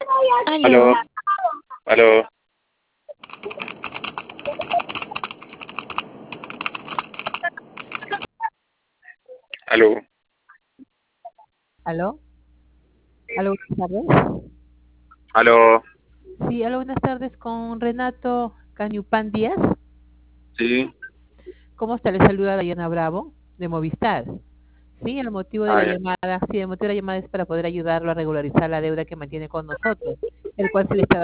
Aló. Aló, aló, aló. aló, aló, buenas tardes. Aló, Sí, aló, buenas tardes con Renato Cañupan Díaz. sí, ¿Cómo está? Le saluda Dayana Bravo de Movistar. Sí, el motivo de la ya. llamada, sí, el motivo de la llamada es para poder ayudarlo a regularizar la deuda que mantiene con nosotros, el cual se le está